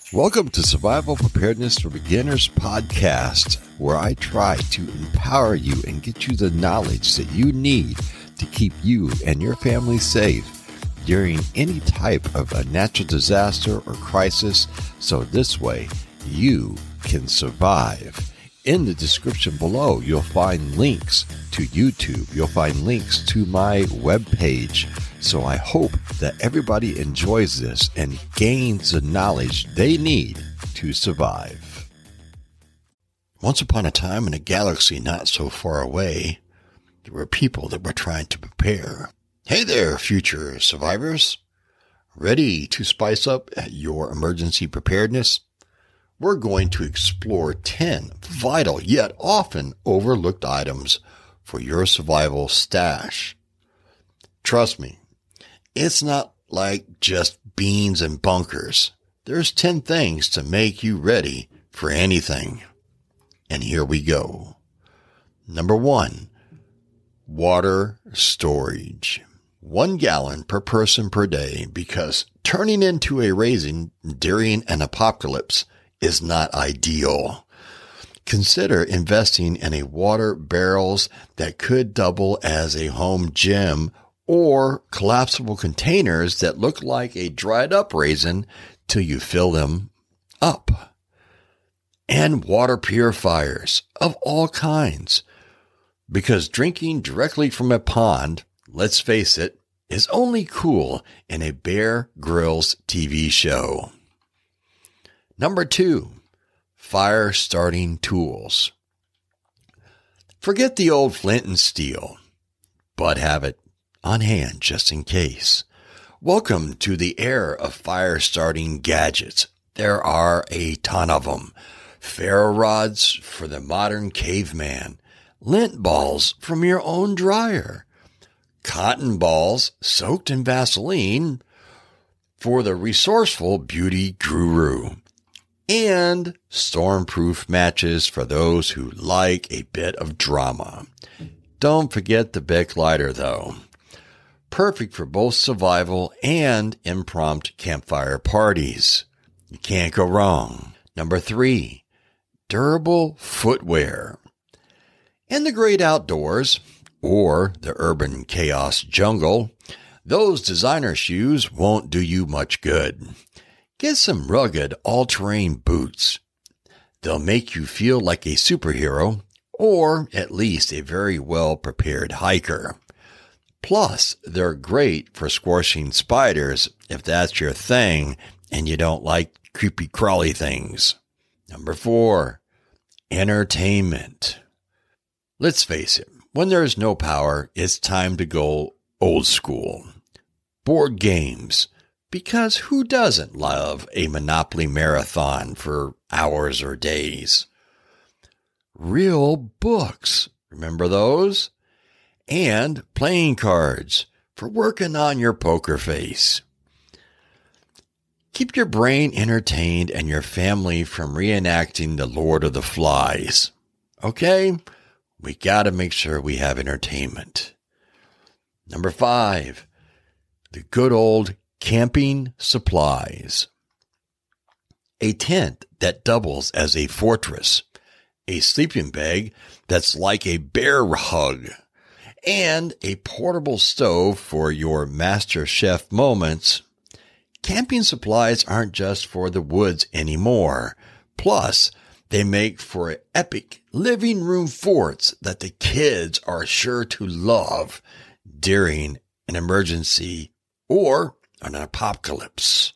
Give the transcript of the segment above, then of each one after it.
Welcome to Survival Preparedness for Beginners podcast, where I try to empower you and get you the knowledge that you need to keep you and your family safe during any type of a natural disaster or crisis, so this way you can survive. In the description below, you'll find links to YouTube. You'll find links to my webpage. So I hope that everybody enjoys this and gains the knowledge they need to survive. Once upon a time in a galaxy not so far away, there were people that were trying to prepare. Hey there, future survivors. Ready to spice up your emergency preparedness? We're going to explore 10 vital yet often overlooked items for your survival stash. Trust me, it's not like just beans and bunkers. There's 10 things to make you ready for anything. And here we go. Number 1, water storage. 1 gallon per person per day, because turning into a raisin during an apocalypse is not ideal. Consider investing in a water barrels that could double as a home gym, or collapsible containers that look like a dried up raisin till you fill them up. And water purifiers of all kinds. Because drinking directly from a pond, let's face it, is only cool in a Bear Grylls TV show. Number 2, fire starting tools. Forget the old flint and steel, but have it on hand just in case. Welcome to the era of fire starting gadgets. There are a ton of them. Ferro rods for the modern caveman, lint balls from your own dryer, cotton balls soaked in Vaseline for the resourceful beauty guru, and stormproof matches for those who like a bit of drama. Don't forget the Bic lighter, though. Perfect for both survival and impromptu campfire parties. You can't go wrong. Number 3, durable footwear. In the great outdoors, or the urban chaos jungle, those designer shoes won't do you much good. Get some rugged all-terrain boots. They'll make you feel like a superhero, or at least a very well-prepared hiker. Plus, they're great for squashing spiders if that's your thing and you don't like creepy crawly things. Number 4, entertainment. Let's face it, when there's no power, it's time to go old school. Board games. Because who doesn't love a Monopoly marathon for hours or days? Real books. Remember those? And playing cards for working on your poker face. Keep your brain entertained and your family from reenacting the Lord of the Flies. Okay? We got to make sure we have entertainment. Number 5, the good old camping supplies. A tent that doubles as a fortress, a sleeping bag that's like a bear hug, and a portable stove for your master chef moments. Camping supplies aren't just for the woods anymore. Plus, they make for epic living room forts that the kids are sure to love during an emergency or an apocalypse.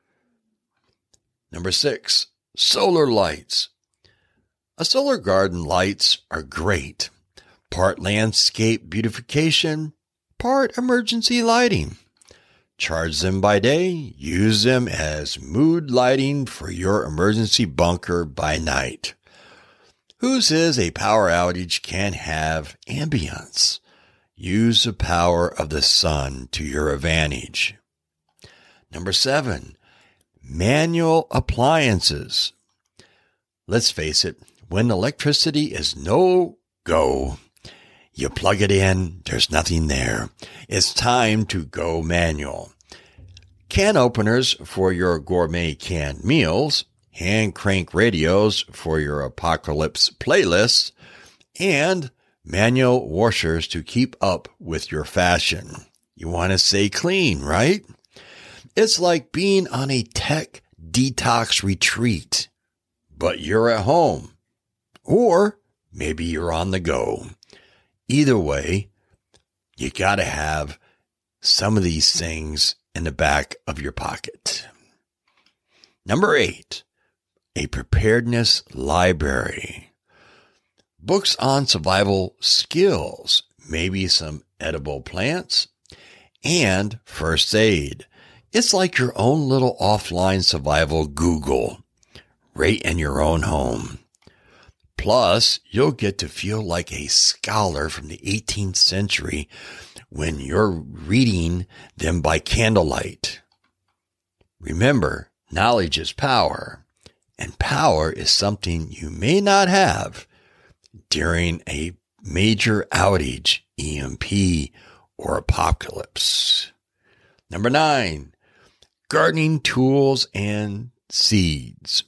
Number 6, solar lights. A solar garden lights are great. Part landscape beautification, part emergency lighting. Charge them by day, use them as mood lighting for your emergency bunker by night. Who says a power outage can't have ambience? Use the power of the sun to your advantage. Number 7, manual appliances. Let's face it, when electricity is no go, you plug it in, there's nothing there. It's time to go manual. can openers for your gourmet canned meals, hand crank radios for your apocalypse playlists, and manual washers to keep up with your fashion. You want to stay clean, right? It's like being on a tech detox retreat, but you're at home, or maybe you're on the go. Either way, you got to have some of these things in the back of your pocket. Number 8, a preparedness library. Books on survival skills, maybe some edible plants, and first aid. It's like your own little offline survival Google, right in your own home. Plus, you'll get to feel like a scholar from the 18th century when you're reading them by candlelight. Remember, knowledge is power, and power is something you may not have during a major outage, EMP, or apocalypse. Number 9, gardening tools and seeds.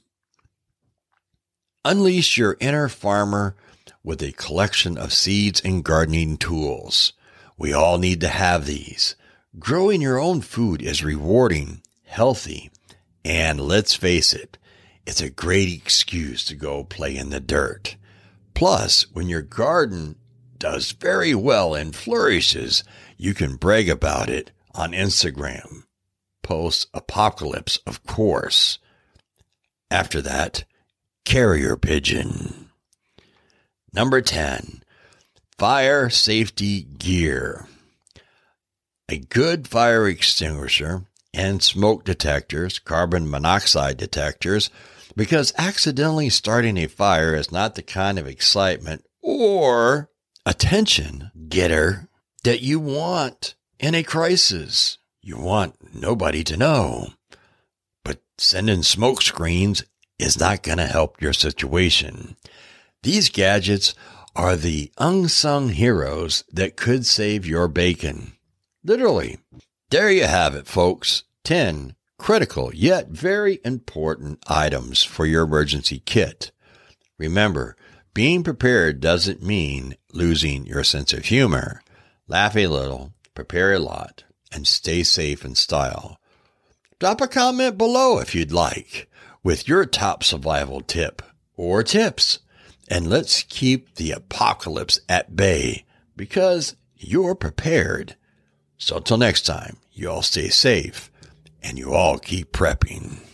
Unleash your inner farmer with a collection of seeds and gardening tools. We all need to have these. Growing your own food is rewarding, healthy, and let's face it, it's a great excuse to go play in the dirt. Plus, when your garden does very well and flourishes, you can brag about it on Instagram. Post-apocalypse, of course. After that, carrier pigeon. Number 10, fire safety gear. A good fire extinguisher and smoke detectors, carbon monoxide detectors, because accidentally starting a fire is not the kind of excitement or attention getter that you want in a crisis. You want nobody to know. But sending smoke screens is not going to help your situation. These gadgets are the unsung heroes that could save your bacon. Literally. There you have it, folks. 10 critical yet very important items for your emergency kit. Remember, being prepared doesn't mean losing your sense of humor. Laugh a little, prepare a lot, and stay safe in style. Drop a comment below if you'd like with your top survival tip or tips. And let's keep the apocalypse at bay because you're prepared. So till next time, you all stay safe and you all keep prepping.